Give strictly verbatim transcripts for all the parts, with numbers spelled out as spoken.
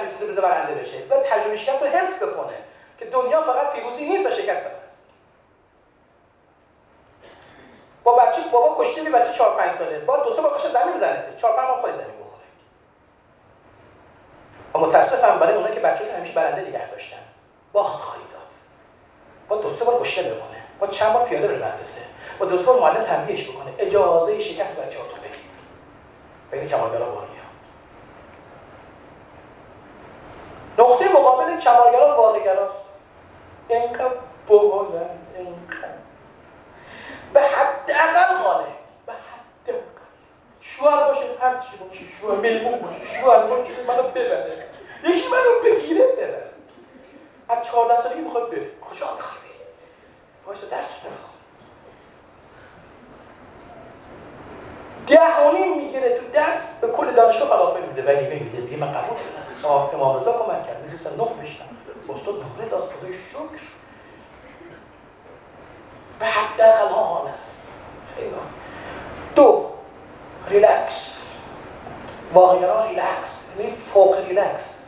میسوزه بذار برنده بشه. و تجربه شکست رو حس کنه که دنیا فقط پیروزی نیست و شکست هم هست. با بچه بابا کشته می بچه چهار پنج ساله با دو سه بار قش زمین میزنه چهار پنج بار خالی زمین بخوره. و متاسفم برای اونایی که بچه‌شون همیشه برنده نگه داشتن باخت خواهی داد. با دو سه بار کشته بمونه، با چند بار پیاده بره مدرسه، با دو سه بار معلم تنبیهش بکنه اجازه شکست بچه‌هاتون بدید. ببین کمالگرا واقعیه. نقطه مقابل کمالگرا واقع‌گراست. اینقدر باحاله، اینقدر به حداقل قانع، به حداقل شوهر باشه، هر چی باشه، شوهر میمون باشه، شوهر باشه منو ببره، یکی منو بگیره ببره. از چهارده سالگی میخواد بره، کجا میخوای بری؟ واسه درس نمیخوام. ده و نیم میگیره تو درس به کل دانشگاه فلافل میده ولی میگه دیگه من قبول شدم. آه امام رضا کمک کرد، میرسن نه بشتم. استاد نمره داد، خدای شکر. به حداقل آن است. خیلی دو ریلکس. واقعا ریلکس، یعنی فوق ریلکس.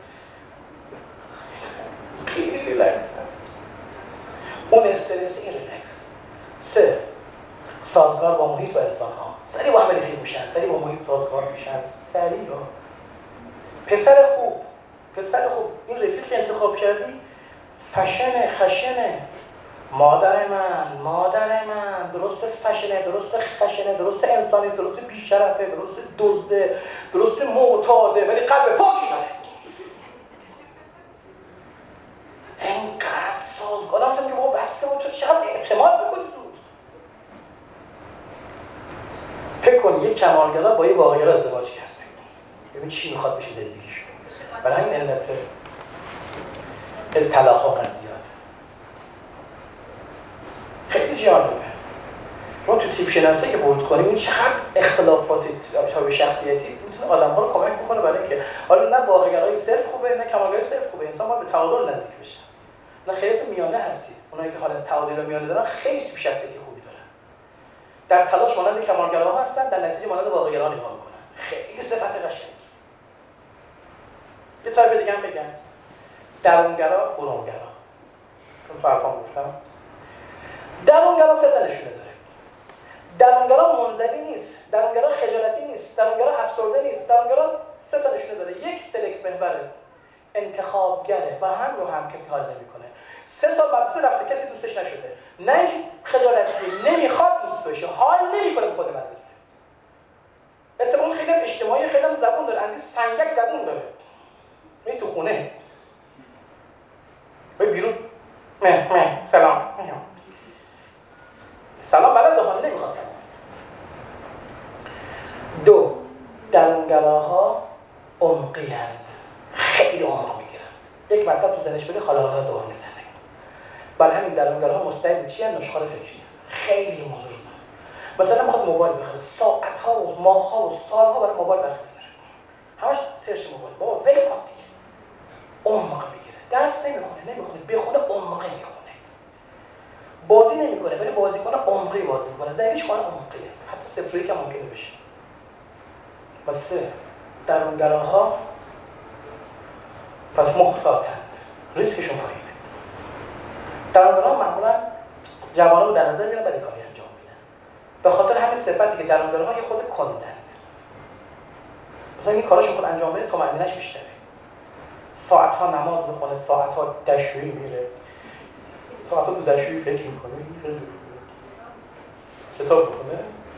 خیلی ریلکس. اون استرس این ریلکس. سه سازگار با محیط و انسان ها. سریع با هم رفیق میشن، سریع با محیط سازگار میشن، سریع. پسر خوب، پسر خوب این رفیق که انتخاب کردی فشنه، خشنه. مادر من، مادر من درست فشنه، درست خشنه، درست انسانی، درست بیشرفه، درست دزده، درست معتاده ولی قلب پاکی داره. اینقدر سازگارم شدم که بابا بسته بود تو چقدر اعتماد بکنی زود. فکر کنی یک کمالگرا با یک واقع‌گرا ازدواج کرده. ببین چی میخواد بشه زندگیشون. برای همین علت طلاق ها قضیات خیلی جالبه. ما تو تیپ شناسی که ورود کنیم این چقدر اختلافات به شخصیتی میتونه آدم‌ها رو کمک بکنه برای اینکه حالا نه واقع‌گرایی صرف خوبه نه کمالگرایی صرف خوبه. انسان باید به تعادل نزدیک بشه. نه خیلیتون میانه هستید. اونایی که حالت تعادل و میانه دارن خیلی تیپ شخصیتی خوبی دارن. در تلاش مانند کمالگراها هستن، در نتیجه مانند واقع‌گرا نگاه می‌کنن. خیلی صفت قشنگی. یه تایپ دیگه هم بگم. درونگرا، برونگرا. اون فرقام گفتم. درونگرا سه تا نشونه داره. درونگرا منزوی نیست، درونگرا خجالتی نیست، درونگرا افسرده نیست، درونگرا سه تا نشونه داره. یک سلکت محوره، انتخابگره، با هم رو هم کسی حال نمیکنه. سه سال مدرسه رفته کسی دوستش نشده. نه خجالتی، نمیخواد دوست بشه، حال نمیکنه خود مدرسه. اتفاقا خیلی اجتماعی، خیلی زبون داره، از این سنگک زبون داره. می تو خونه. وای بیرون مه مه سلام. سلام بلد خانه نمیخواد سلام. دو درونگراها عمقی‌اند، خیلی عمق میگیرن. یک مرتبه تو زنش بده حالا حالا دور میزنه. برای همین درونگراها مستعد چی ان نشخوار فکری خیلی موضوع داره. مثلا میخواد موبایل بخره، ساعت‌ها و ماه‌ها و سال‌ها برای موبایل وقت می‌ذاره. همش سرچ موبایل. بابا ول کن دیگه. عمق میگیره. درس نمیخونه، نمیخونه، بخونه عمقی میخونه. بازی نمیکنه ولی بازی کنه عمقی بازی میکنه. زنیش کنه عمقیه. حتی صفر یک هم ممکنه بشه. و سه درونگراها پس محتاطند. ریسکشون پایینه. درونگراها معمولا جوانان رو در نظر میگیرن ولی کاری انجام میدن. به خاطر همین صفتی که درونگراها یه خود کندند. مثلا این کاراشون خود انجام بده طمأنینه‌اش بیشتره. ساعت‌ها نماز بخونه، ساعت‌ها دشویی میره. ساعت‌ها تو دشویی فکر میکنه، کتاب بخونه.